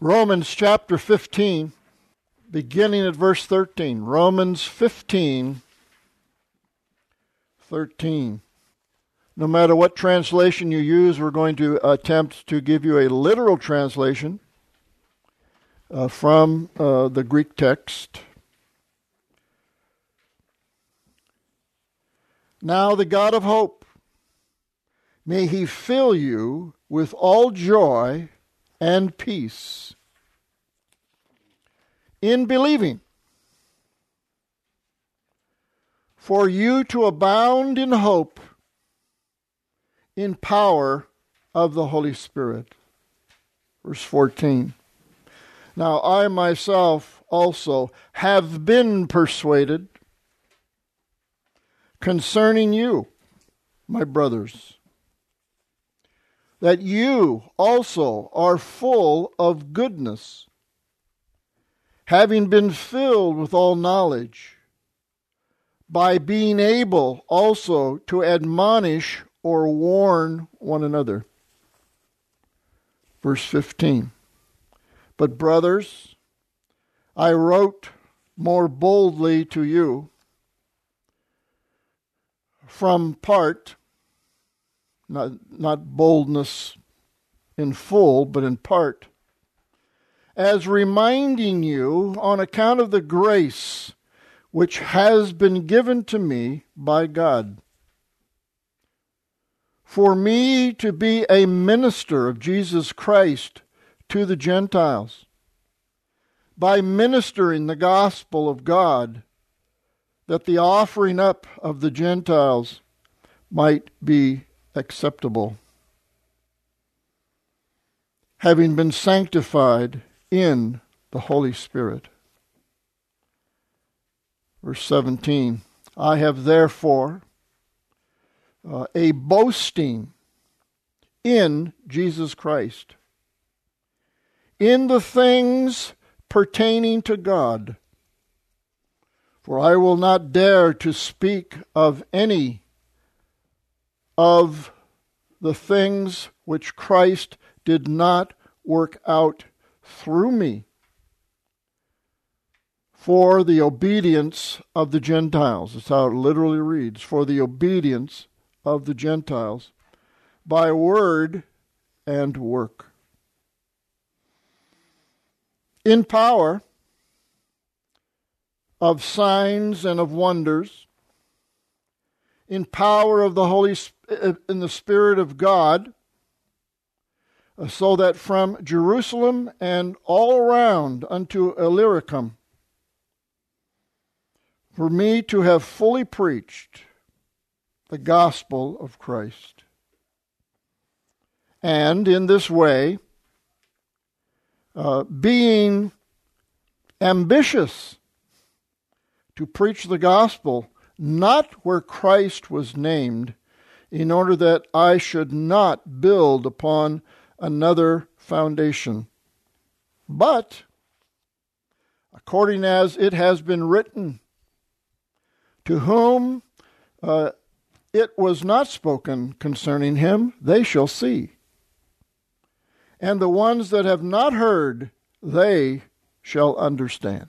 Romans chapter 15, beginning at verse 13. Romans 15, 13. No matter what translation you use, we're going to attempt to give you a literal translation from the Greek text. Now the God of hope, may he fill you with all joy and peace in believing, for you to abound in hope in power of the Holy Spirit. Verse 14. Now I myself also have been persuaded concerning you, my brothers, that you also are full of goodness, having been filled with all knowledge, by being able also to admonish or warn one another. Verse 15. But brothers, I wrote more boldly to you from part, not boldness in full, but in part, as reminding you on account of the grace which has been given to me by God, for me to be a minister of Jesus Christ to the Gentiles, by ministering the gospel of God, that the offering up of the Gentiles might be acceptable, having been sanctified in the Holy Spirit. Verse 17, I have therefore a boasting in Jesus Christ, in the things pertaining to God. For I will not dare to speak of any of the things which Christ did not work out through me for the obedience of the Gentiles. That's how it literally reads. For the obedience of the Gentiles by word and work, in power of signs and of wonders, in power of the in the Spirit of God, so that from Jerusalem and all around unto Illyricum, for me to have fully preached the gospel of Christ. And in this way, being ambitious to preach the gospel, not where Christ was named, in order that I should not build upon another foundation. But, according as it has been written, to whom it was not spoken concerning him, they shall see. And the ones that have not heard, they shall understand.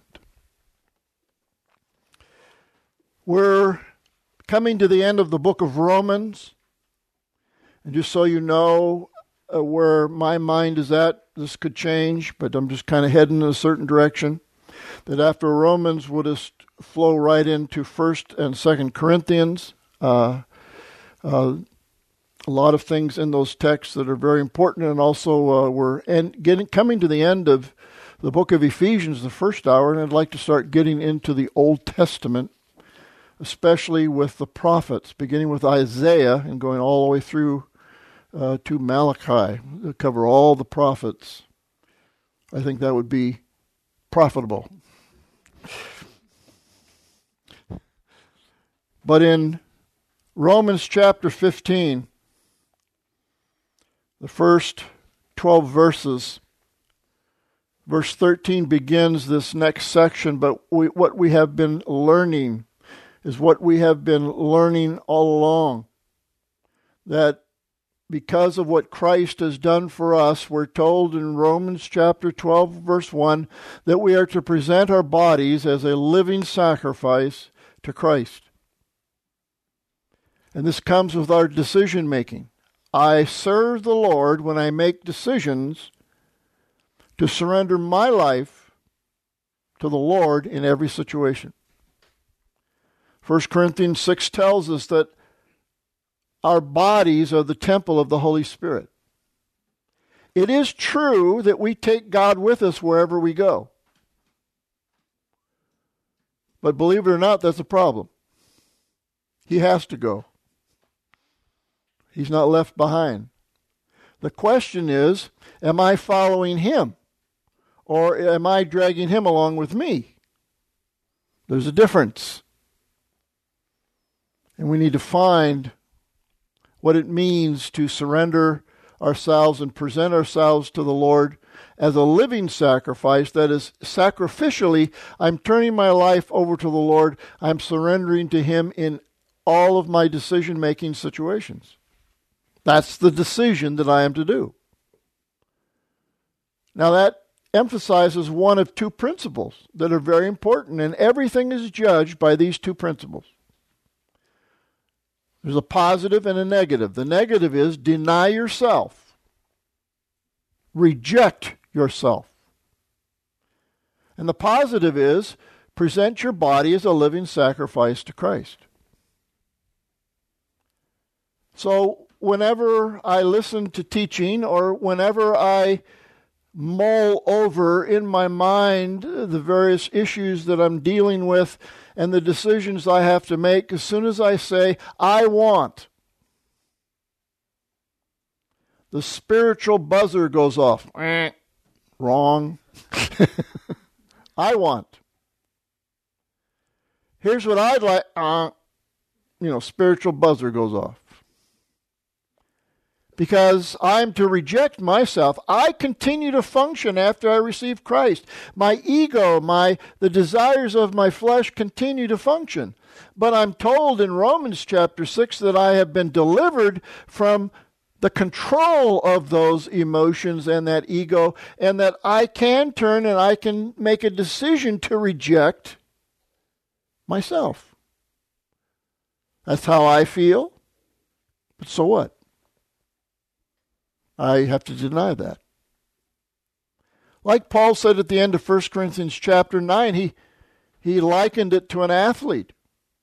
We're coming to the end of the book of Romans. And just so you know where my mind is at, this could change, but I'm just kind of heading in a certain direction. That after Romans would just flow right into 1st and 2nd Corinthians. A lot of things in those texts that are very important, and also we're coming to the end of the book of Ephesians, the first hour, and I'd like to start getting into the Old Testament, especially with the prophets, beginning with Isaiah and going all the way through to Malachi, to cover all the prophets. I think that would be profitable. But in Romans chapter 15, the first 12 verses, verse 13 begins this next section, but what we have been learning is what we have been learning all along, that because of what Christ has done for us, we're told in Romans chapter 12, verse 1, that we are to present our bodies as a living sacrifice to Christ. And this comes with our decision making. I serve the Lord when I make decisions to surrender my life to the Lord in every situation. 1 Corinthians 6 tells us that our bodies are the temple of the Holy Spirit. It is true that we take God with us wherever we go. But believe it or not, that's a problem. He has to go. He's not left behind. The question is, am I following him? Or am I dragging him along with me? There's a difference. And we need to find what it means to surrender ourselves and present ourselves to the Lord as a living sacrifice. That is, sacrificially, I'm turning my life over to the Lord. I'm surrendering to him in all of my decision-making situations. That's the decision that I am to do. Now that emphasizes one of two principles that are very important, and everything is judged by these two principles. There's a positive and a negative. The negative is deny yourself. Reject yourself. And the positive is present your body as a living sacrifice to Christ. So whenever I listen to teaching or whenever I mull over in my mind the various issues that I'm dealing with and the decisions I have to make, as soon as I say, I want, the spiritual buzzer goes off. Wrong. I want. Here's what I'd like. Spiritual buzzer goes off. Because I'm to reject myself. I continue to function after I receive Christ. My ego, the desires of my flesh continue to function. But I'm told in Romans chapter 6 that I have been delivered from the control of those emotions and that ego, and that I can turn and I can make a decision to reject myself. That's how I feel. But so what? I have to deny that. Like Paul said at the end of 1 Corinthians chapter 9, he likened it to an athlete.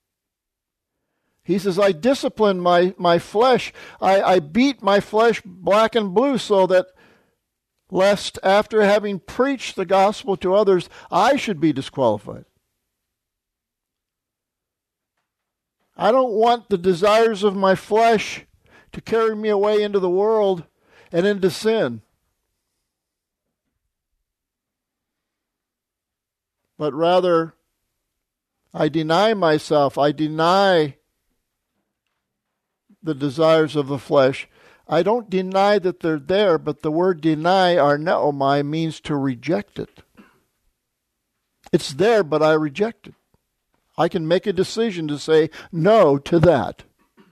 He says, I discipline my flesh. I beat my flesh black and blue so that lest after having preached the gospel to others, I should be disqualified. I don't want the desires of my flesh to carry me away into the world and into sin. But rather, I deny myself. I deny the desires of the flesh. I don't deny that they're there, but the word deny, arneomai, means to reject it. It's there, but I reject it. I can make a decision to say no to that.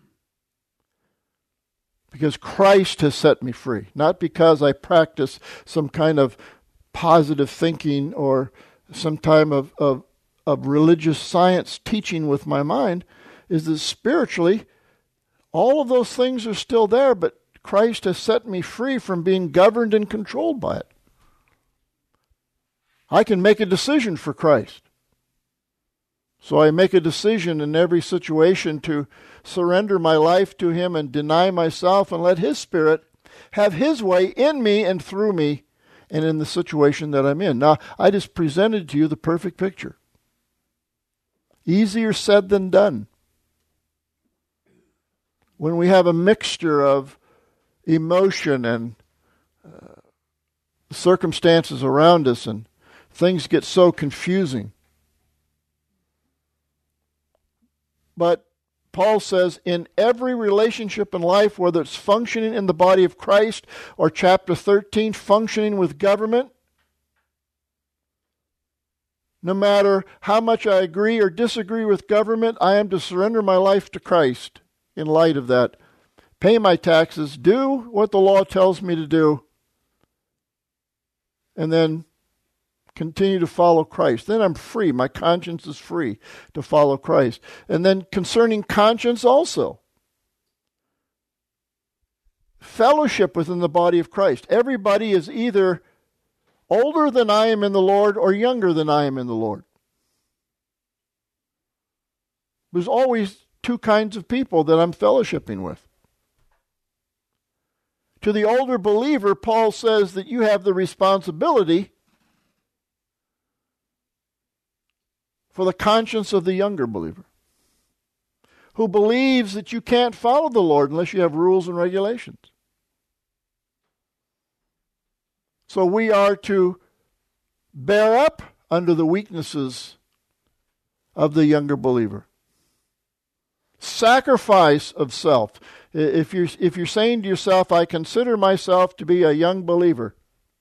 Because Christ has set me free. Not because I practice some kind of positive thinking or some time of religious science teaching with my mind. Is that spiritually, all of those things are still there, but Christ has set me free from being governed and controlled by it. I can make a decision for Christ. So I make a decision in every situation to surrender my life to him and deny myself and let his Spirit have his way in me and through me and in the situation that I'm in. Now, I just presented to you the perfect picture. Easier said than done. When we have a mixture of emotion and circumstances around us and things get so confusing. But Paul says in every relationship in life, whether it's functioning in the body of Christ or chapter 13, functioning with government, no matter how much I agree or disagree with government, I am to surrender my life to Christ in light of that. pay my taxes, do what the law tells me to do, and then continue to follow Christ. Then I'm free. My conscience is free to follow Christ. And then concerning conscience also, fellowship within the body of Christ. Everybody is either older than I am in the Lord or younger than I am in the Lord. There's always two kinds of people that I'm fellowshipping with. To the older believer, Paul says that you have the responsibility for the conscience of the younger believer, who believes that you can't follow the Lord unless you have rules and regulations. So we are to bear up under the weaknesses of the younger believer. Sacrifice of self. If you're saying to yourself, I consider myself to be a young believer,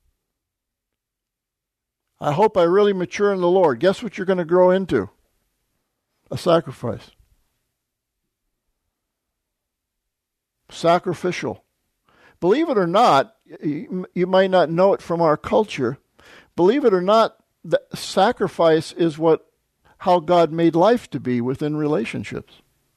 I hope I really mature in the Lord. Guess what you're going to grow into? A sacrifice. Sacrificial. Believe it or not, you might not know it from our culture. Believe it or not, the sacrifice is how God made life to be within relationships.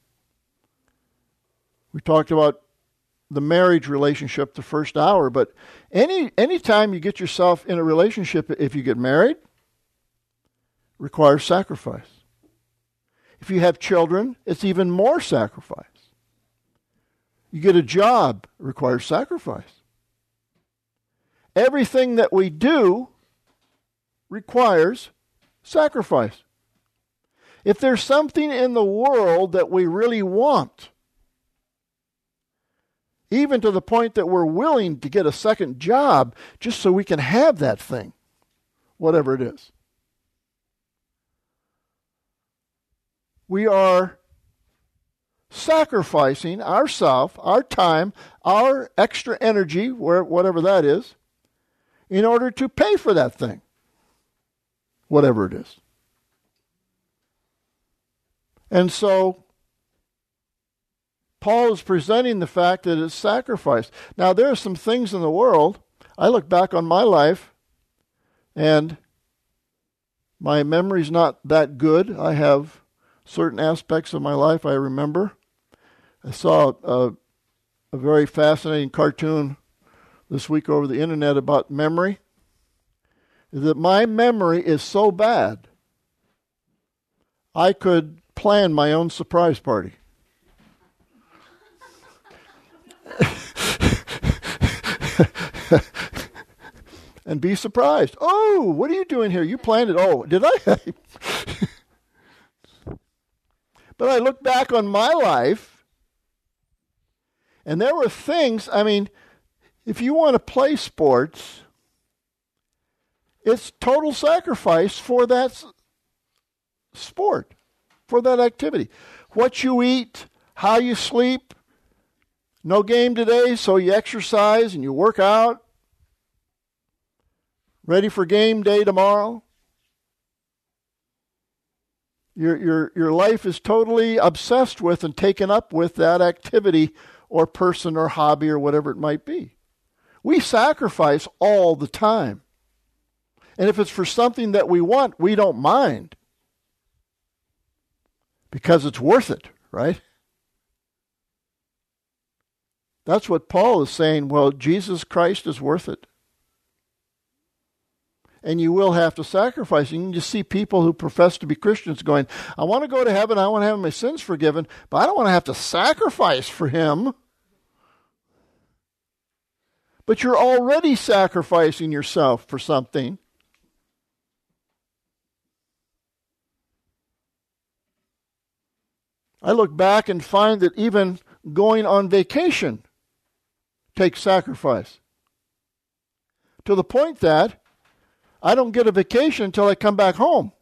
We talked about the marriage relationship the first hour, but any time you get yourself in a relationship, if you get married, requires sacrifice. If you have children, it's even more sacrifice. You get a job, it requires sacrifice. Everything that we do requires sacrifice. If there's something in the world that we really want, even to the point that we're willing to get a second job just so we can have that thing, whatever it is, we are sacrificing ourselves, our time, our extra energy, whatever that is, in order to pay for that thing, whatever it is. And so Paul is presenting the fact that it's sacrifice. Now, there are some things in the world. I look back on my life, and my memory's not that good. I have certain aspects of my life I remember. I saw a very fascinating cartoon this week over the internet about memory. That my memory is so bad, I could plan my own surprise party. And be surprised. Oh, what are you doing here? You planned it. Oh, did I? But I look back on my life, and there were things, if you want to play sports, it's total sacrifice for that sport, for that activity. What you eat, how you sleep. No game today, so you exercise and you work out. Ready for game day tomorrow. Your life is totally obsessed with and taken up with that activity or person or hobby or whatever it might be. We sacrifice all the time. And if it's for something that we want, we don't mind. Because it's worth it, right? That's what Paul is saying. Well, Jesus Christ is worth it. And you will have to sacrifice. And you can just see people who profess to be Christians going, I want to go to heaven, I want to have my sins forgiven, but I don't want to have to sacrifice for him. But you're already sacrificing yourself for something. I look back and find that even going on vacation takes sacrifice. To the point that I don't get a vacation until I come back home.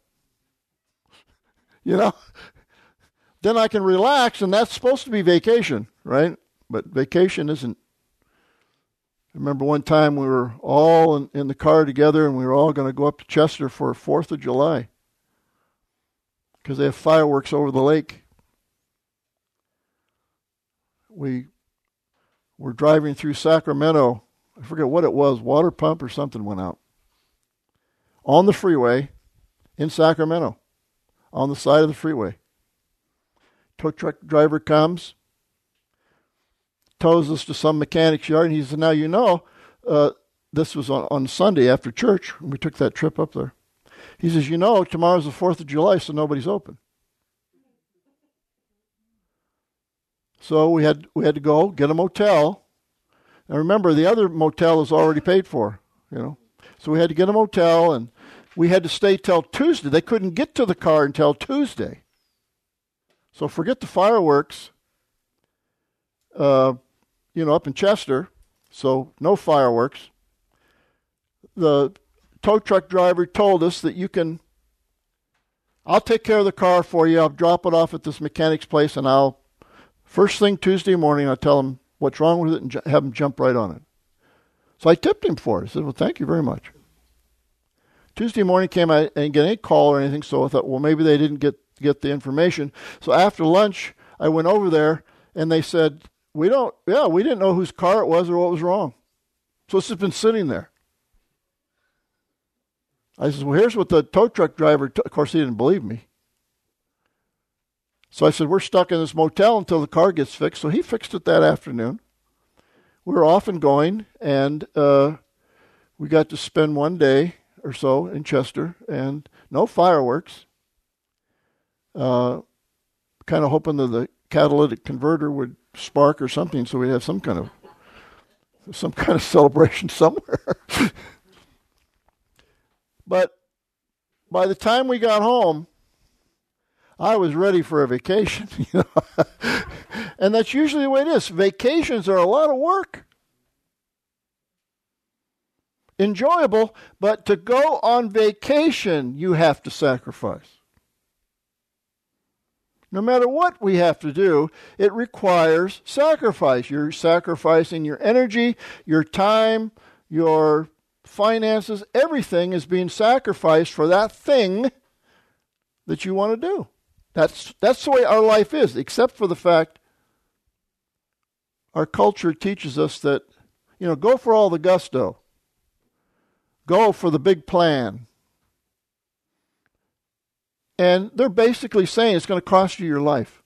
Then I can relax, and that's supposed to be vacation, right? But vacation isn't. I remember one time we were all in the car together, and we were all going to go up to Chester for 4th of July because they have fireworks over the lake. We We're driving through Sacramento. I forget what it was. Water pump or something went out. On the freeway in Sacramento. On the side of the freeway. Tow truck driver comes. Tows us to some mechanic's yard. And he said, now you know, this was on Sunday after church. We took that trip up there. He says, you know, tomorrow's the 4th of July, so nobody's open. So we had to go get a motel. Now remember, the other motel is already paid for, So we had to get a motel, and we had to stay till Tuesday. They couldn't get to the car until Tuesday. So forget the fireworks, up in Chester. So no fireworks. The tow truck driver told us that I'll take care of the car for you. I'll drop it off at this mechanic's place, and first thing Tuesday morning, I'll tell him what's wrong with it and have him jump right on it. So I tipped him for it. I said, well, thank you very much. Tuesday morning came, I didn't get any call or anything, so I thought, well, maybe they didn't get the information. So after lunch, I went over there, and they said, we didn't know whose car it was or what was wrong. So it's just been sitting there. I said, well, here's what the tow truck driver, of course, he didn't believe me. So I said, we're stuck in this motel until the car gets fixed. So he fixed it that afternoon. We were off and going, and we got to spend one day or so in Chester, and no fireworks. Kind of hoping that the catalytic converter would spark or something, so we'd have some kind of celebration somewhere. But by the time we got home, I was ready for a vacation. And that's usually the way it is. Vacations are a lot of work. Enjoyable, but to go on vacation, you have to sacrifice. No matter what we have to do, it requires sacrifice. You're sacrificing your energy, your time, your finances. Everything is being sacrificed for that thing that you want to do. That's the way our life is, except for the fact our culture teaches us that, go for all the gusto. Go for the big plan. And they're basically saying it's going to cost you your life.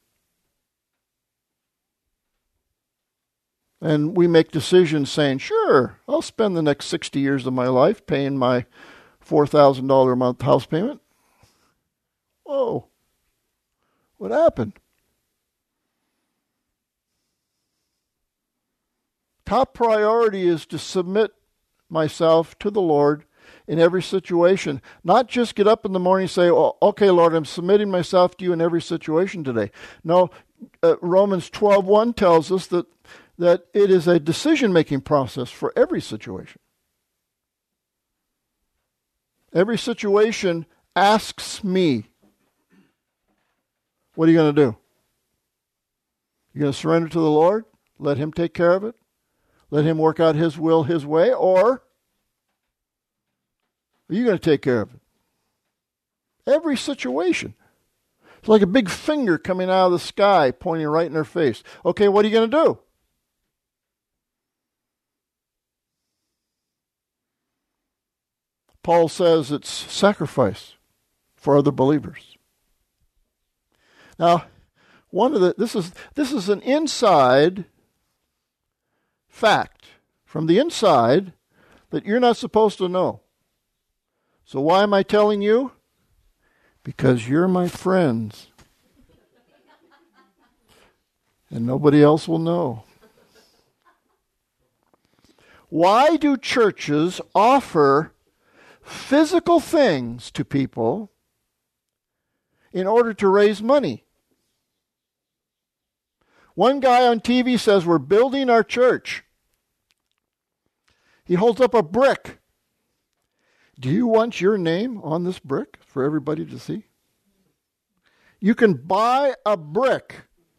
And we make decisions saying, sure, I'll spend the next 60 years of my life paying my $4,000 a month house payment. Whoa. What happened? Top priority is to submit myself to the Lord in every situation. Not just get up in the morning and say, oh, okay, Lord, I'm submitting myself to you in every situation today. No, Romans 12:1 tells us that it is a decision-making process for every situation. Every situation asks me, what are you going to do? You're going to surrender to the Lord? Let Him take care of it? Let Him work out His will His way? Or are you going to take care of it? Every situation. It's like a big finger coming out of the sky pointing right in our face. Okay, what are you going to do? Paul says it's sacrifice for other believers. Now, this is an inside fact from the inside that you're not supposed to know. So why am I telling you? Because you're my friends. And nobody else will know. Why do churches offer physical things to people in order to raise money? One guy on TV says, we're building our church. He holds up a brick. Do you want your name on this brick for everybody to see? You can buy a brick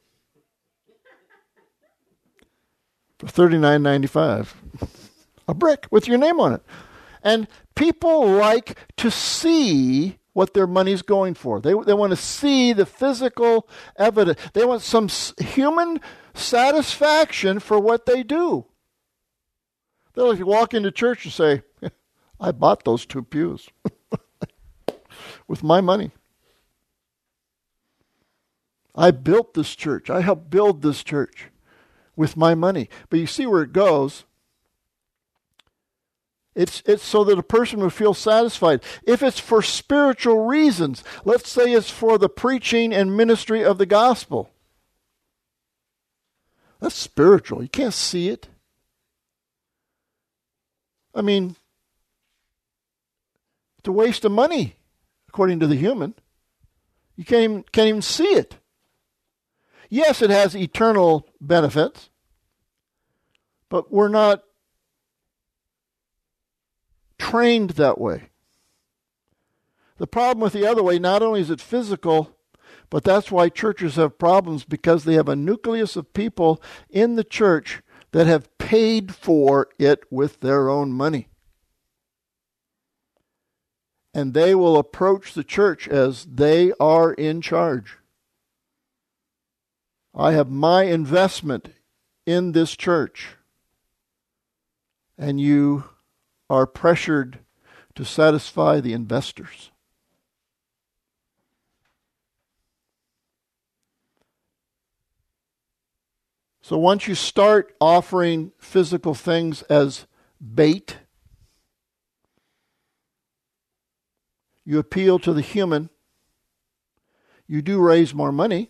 for $39.95. A brick with your name on it. And people like to see what their money's going for. They want to see the physical evidence. They want some human satisfaction for what they do. They'll like walk into church and say, I bought those 2 pews with my money. I built this church. I helped build this church with my money. But you see where it goes. It's so that a person will feel satisfied. If it's for spiritual reasons, let's say it's for the preaching and ministry of the gospel. That's spiritual. You can't see it. I mean, it's a waste of money, according to the human. You can't even see it. Yes, it has eternal benefits, but we're not trained that way. The problem with the other way, not only is it physical, but that's why churches have problems, because they have a nucleus of people in the church that have paid for it with their own money. And they will approach the church as they are in charge. I have my investment in this church, and you are pressured to satisfy the investors. So once you start offering physical things as bait, you appeal to the human, you do raise more money,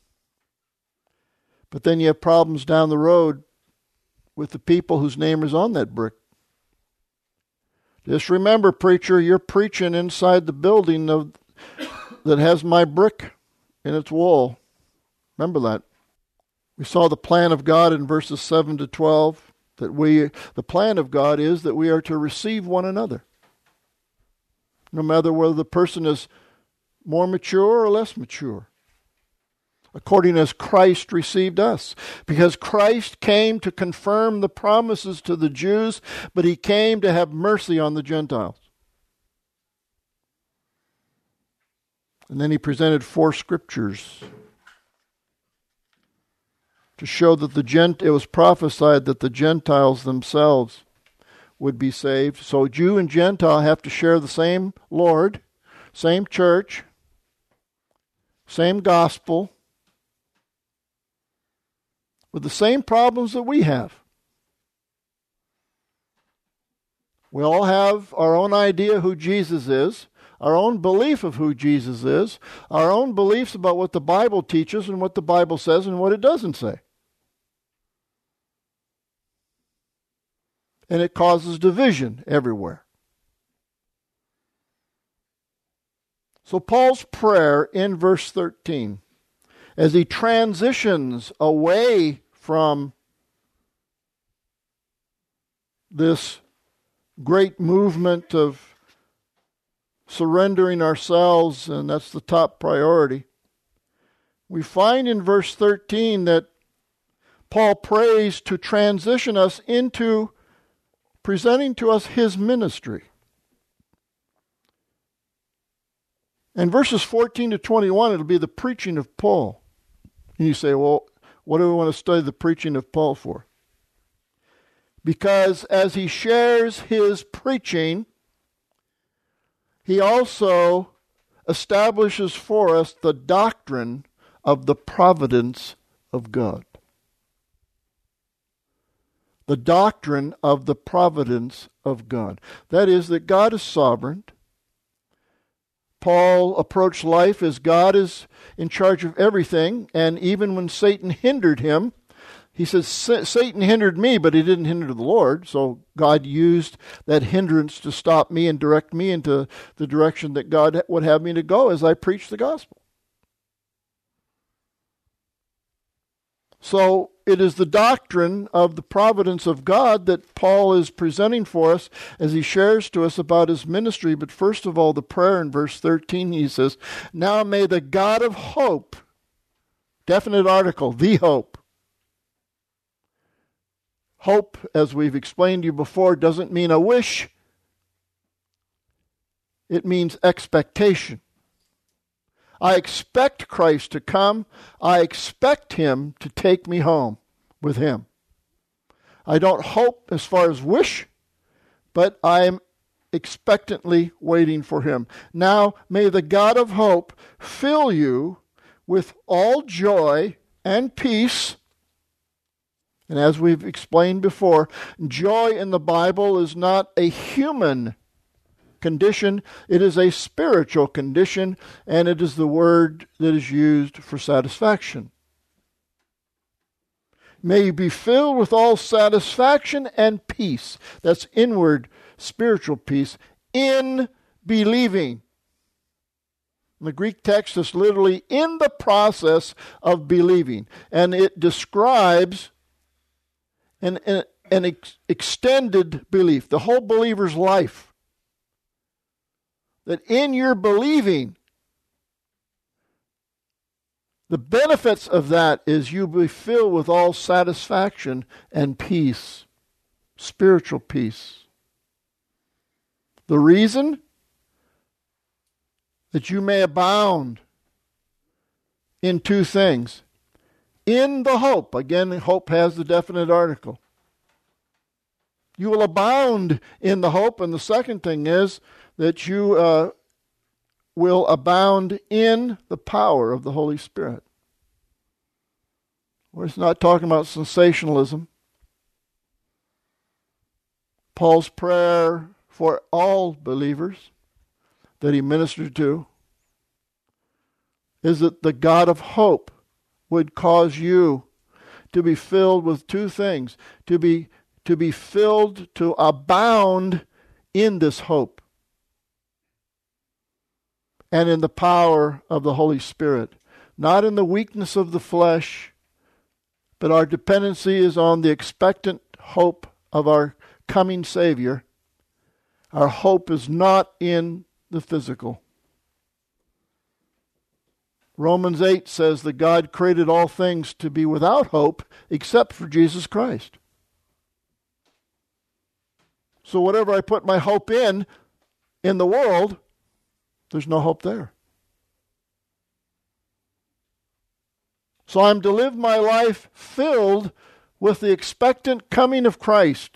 but then you have problems down the road with the people whose name is on that brick. Just remember, preacher, you're preaching inside the building that has my brick in its wall. Remember that. We saw the plan of God in verses 7 to 12, the plan of God is that we are to receive one another. No matter whether the person is more mature or less mature. According as Christ received us. Because Christ came to confirm the promises to the Jews, but he came to have mercy on the Gentiles. And then he presented 4 scriptures to show that it was prophesied that the Gentiles themselves would be saved. So Jew and Gentile have to share the same Lord, same church, same gospel, with the same problems that we have. We all have our own idea who Jesus is, our own belief of who Jesus is, our own beliefs about what the Bible teaches and what the Bible says and what it doesn't say. And it causes division everywhere. So Paul's prayer in verse 13, as he transitions away from this great movement of surrendering ourselves, and that's the top priority, we find in verse 13 that Paul prays to transition us into presenting to us his ministry. In verses 14 to 21, it'll be the preaching of Paul. And you say, well, what do we want to study the preaching of Paul for? Because as he shares his preaching, he also establishes for us the doctrine of the providence of God. The doctrine of the providence of God. That is, that God is sovereign. Paul approached life as God is in charge of everything, and even when Satan hindered him, he says, Satan hindered me, but he didn't hinder the Lord, so God used that hindrance to stop me and direct me into the direction that God would have me to go as I preach the gospel. So it is the doctrine of the providence of God that Paul is presenting for us as he shares to us about his ministry. But first of all, the prayer in verse 13, he says, now may the God of hope, definite article, the hope. Hope, as we've explained to you before, doesn't mean a wish. It means expectation. I expect Christ to come. I expect Him to take me home with Him. I don't hope as far as wish, but I am expectantly waiting for Him. Now, may the God of hope fill you with all joy and peace. And as we've explained before, joy in the Bible is not a human condition. It is a spiritual condition, and it is the word that is used for satisfaction. May you be filled with all satisfaction and peace. That's inward spiritual peace in believing. In the Greek text is literally in the process of believing, and it describes an extended belief, the whole believer's life. That in your believing, the benefits of that is you be filled with all satisfaction and peace, spiritual peace. The reason? That you may abound in two things. In the hope. Again, hope has the definite article. You will abound in the hope. And the second thing is that you will abound in the power of the Holy Spirit. We're not talking about sensationalism. Paul's prayer for all believers that he ministered to is that the God of hope would cause you to be filled with two things, to be filled, to abound in this hope and in the power of the Holy Spirit, not in the weakness of the flesh, but our dependency is on the expectant hope of our coming Savior. Our hope is not in the physical. Romans 8 says that God created all things to be without hope except for Jesus Christ. So whatever I put my hope in the world, there's no hope there. So I'm to live my life filled with the expectant coming of Christ.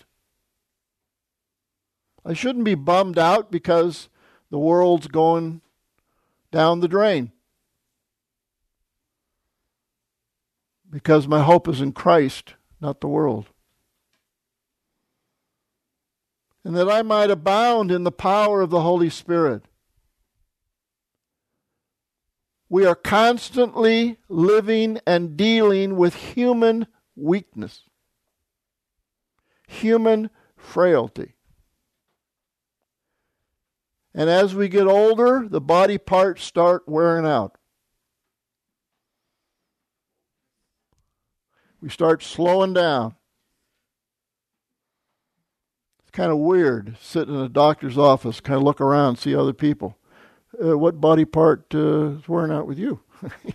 I shouldn't be bummed out because the world's going down the drain. Because my hope is in Christ, not the world. And that I might abound in the power of the Holy Spirit. We are constantly living and dealing with human weakness, human frailty. And as we get older, the body parts start wearing out. We start slowing down. It's kind of weird, sitting in a doctor's office, kind of look around, see other people. What body part is wearing out with you?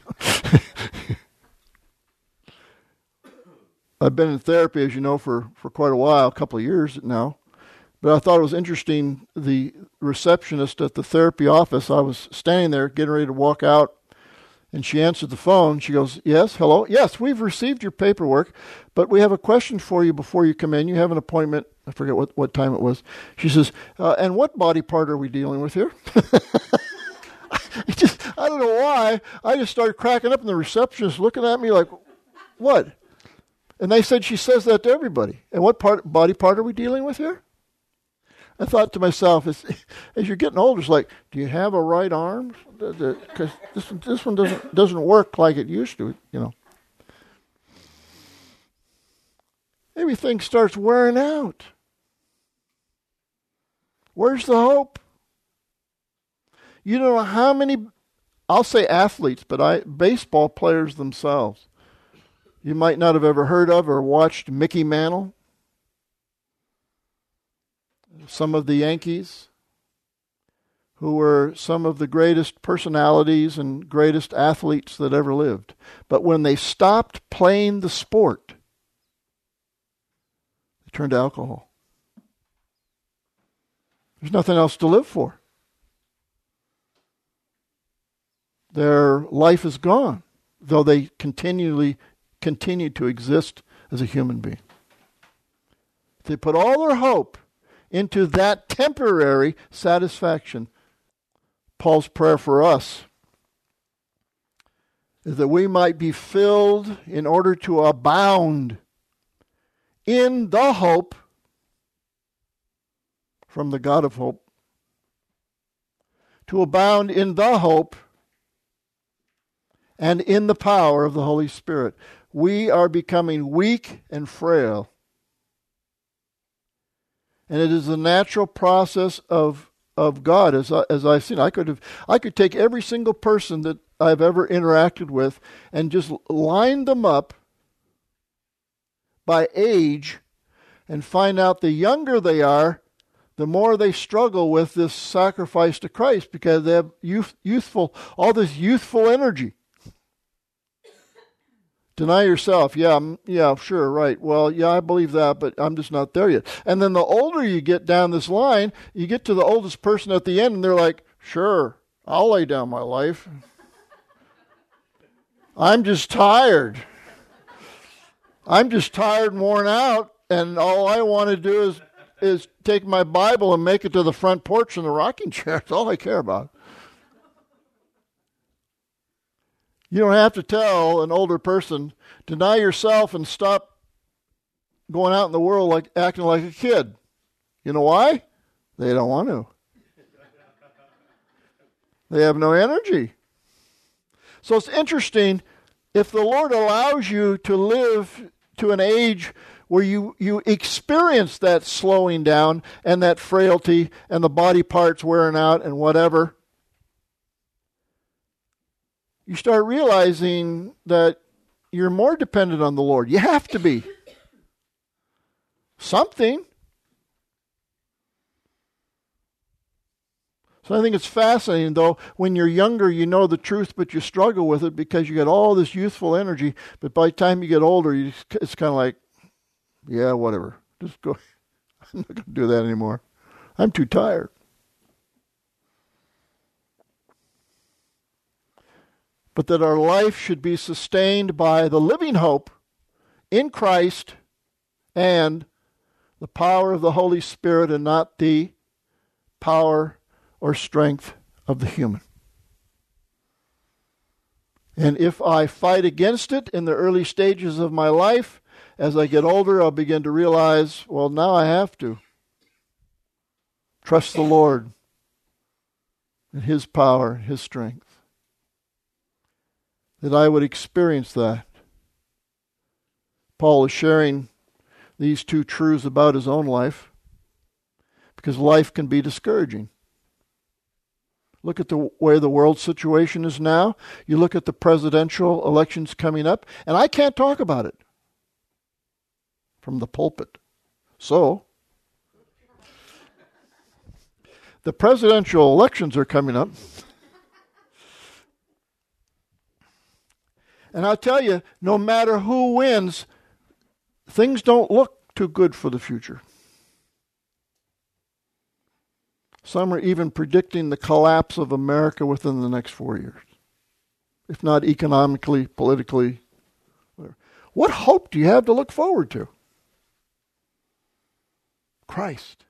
I've been in therapy, as you know, for quite a while, a couple of years now. But I thought it was interesting, the receptionist at the therapy office, I was standing there getting ready to walk out, and she answered the phone. She goes, "Yes, hello? Yes, we've received your paperwork, but we have a question for you before you come in. You have an appointment." I forget what time it was. She says, "And what body part are we dealing with here?" I don't know why. I just started cracking up, and the receptionist looking at me like, "What?" And they said she says that to everybody. And what body part are we dealing with here? I thought to myself, as you're getting older, it's like, do you have a right arm? Because this one doesn't work like it used to, you know. Everything starts wearing out. Where's the hope? You don't know how many, I'll say athletes, but baseball players themselves. You might not have ever heard of or watched Mickey Mantle. Some of the Yankees, who were some of the greatest personalities and greatest athletes that ever lived. But when they stopped playing the sport, they turned to alcohol. There's nothing else to live for. their life is gone, though they continue to exist as a human being. They put all their hope into that temporary satisfaction. Paul's prayer for us is that we might be filled in order to abound in the hope from the God of hope. To abound in the hope and in the power of the Holy Spirit. We are becoming weak and frail. And it is the natural process of God, as I've seen. I could take every single person that I've ever interacted with and just line them up by age and find out the younger they are, the more they struggle with this sacrifice to Christ, because they have all this youthful energy. Deny yourself. Yeah, sure, right. Well, yeah, I believe that, but I'm just not there yet. And then the older you get down this line, you get to the oldest person at the end, and they're like, sure, I'll lay down my life. I'm just tired. I'm just tired and worn out, and all I want to do is take my Bible and make it to the front porch in the rocking chair. That's all I care about. You don't have to tell an older person, deny yourself and stop going out in the world like acting like a kid. You know why? They don't want to. They have no energy. So it's interesting, if the Lord allows you to live to an age where you experience that slowing down and that frailty and the body parts wearing out and whatever, you start realizing that you're more dependent on the Lord. You have to be. Something. So I think it's fascinating, though, when you're younger, you know the truth, but you struggle with it because you get all this youthful energy. But by the time you get older, it's kind of like, yeah, whatever. Just go. I'm not going to do that anymore. I'm too tired. But that our life should be sustained by the living hope in Christ and the power of the Holy Spirit, and not the power or strength of the human. And if I fight against it in the early stages of my life, as I get older, I'll begin to realize, well, now I have to trust the Lord and His power, His strength. That I would experience that. Paul is sharing these two truths about his own life, because life can be discouraging. Look at the way the world situation is now. You look at the presidential elections coming up, and I can't talk about it from the pulpit. So, the presidential elections are coming up. And I'll tell you, no matter who wins, things don't look too good for the future. Some are even predicting the collapse of America within the next 4 years, if not economically, politically. Whatever. What hope do you have to look forward to? Christ.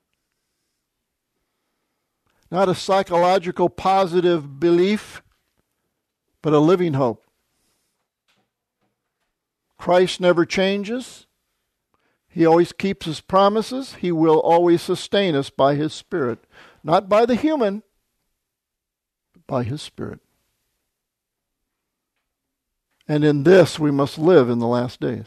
Not a psychological positive belief, but a living hope. Christ never changes. He always keeps His promises. He will always sustain us by His Spirit. Not by the human, but by His Spirit. And in this we must live in the last days.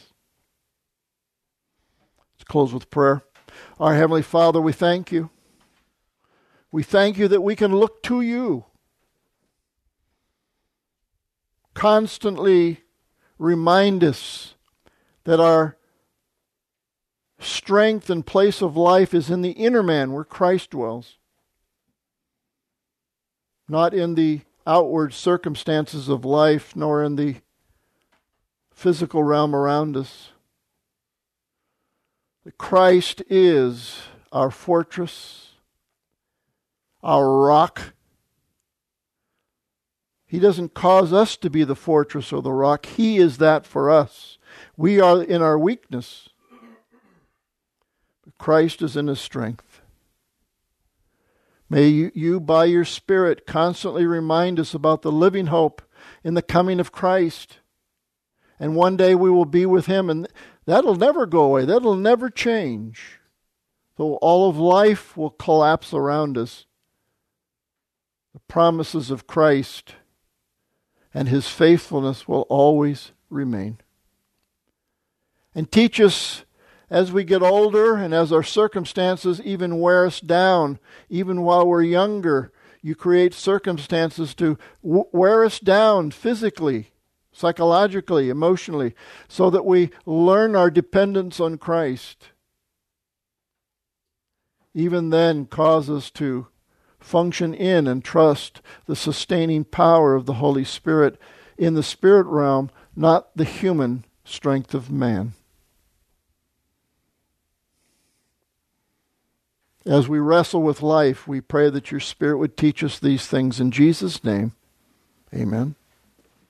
Let's close with prayer. Our Heavenly Father, we thank You. We thank You that we can look to You. Constantly remind us that our strength and place of life is in the inner man where Christ dwells, not in the outward circumstances of life, nor in the physical realm around us. That Christ is our fortress, our rock, He doesn't cause us to be the fortress or the rock. He is that for us. We are in our weakness. But Christ is in His strength. May you, by your Spirit, constantly remind us about the living hope in the coming of Christ. And one day we will be with Him, and that'll never go away. That'll never change. Though all of life will collapse around us, the promises of Christ and His faithfulness will always remain. And teach us as we get older and as our circumstances even wear us down, even while we're younger. You create circumstances to wear us down physically, psychologically, emotionally, so that we learn our dependence on Christ. Even then, cause us to function in and trust the sustaining power of the Holy Spirit in the spirit realm, not the human strength of man. As we wrestle with life, we pray that your Spirit would teach us these things. In Jesus' name, amen.